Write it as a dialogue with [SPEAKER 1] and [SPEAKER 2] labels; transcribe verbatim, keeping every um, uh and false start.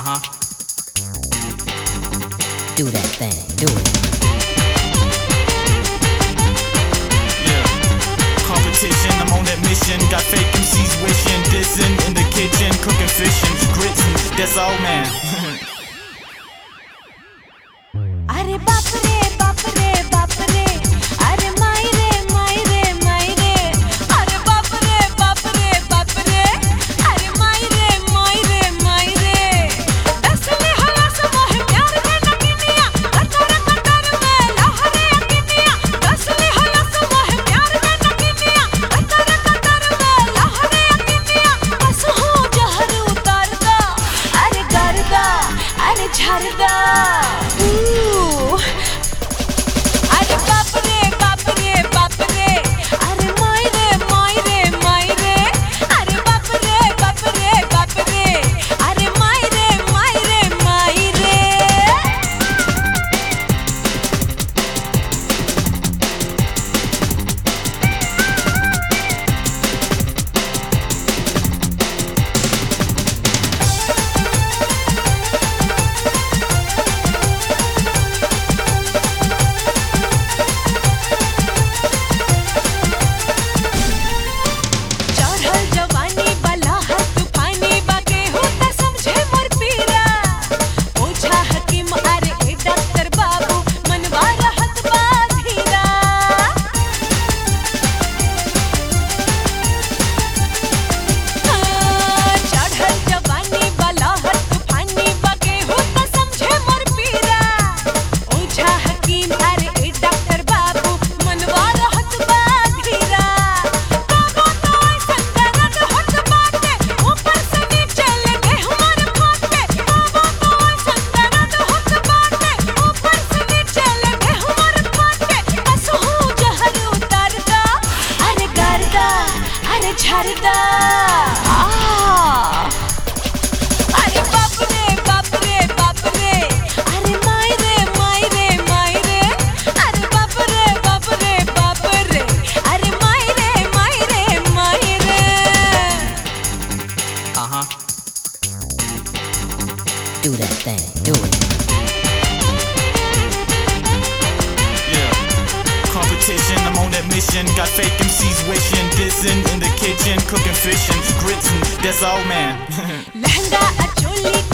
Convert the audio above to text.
[SPEAKER 1] Uh-huh. Do that thing, do it. Yeah. Competition, I'm on that mission. Got fake M Cs wishing, dissing in the kitchen, cooking fish and grits and that's all, man.
[SPEAKER 2] अरे बाप रे बाप रे बाप रे अरे माई रे माई रे माई रे अरे बाप रे बाप रे बाप रे अरे माई रे माई रे माई रे असली हलास मोह प्यार में नगनिया कतर कतर में लहरे अकिनिया असली हलास मोह प्यार में नगनिया कतर कतर में लहरे अकिनिया बस हो जहर उतारदा अरे करदा अरे झरदा अरे बाप रे बाप रे बाप रे अरे माई रे माई रे माई रे अरे बाप रे बाप रे बाप रे अरे माई रे माई रे माई रे झरदा अरे बाप रे बाप रे बाप रे अरे माई रे माई रे माई रे अरे बाप रे बाप रे बाप रे अरे माई रे माई रे माई रे
[SPEAKER 1] Uh-huh. Do that thing, do it. Competition, I'm on that mission. Got fake M Cs wishing, dissing in the kitchen, cooking fish and grits and that's all, man.
[SPEAKER 2] Lehenga अचोली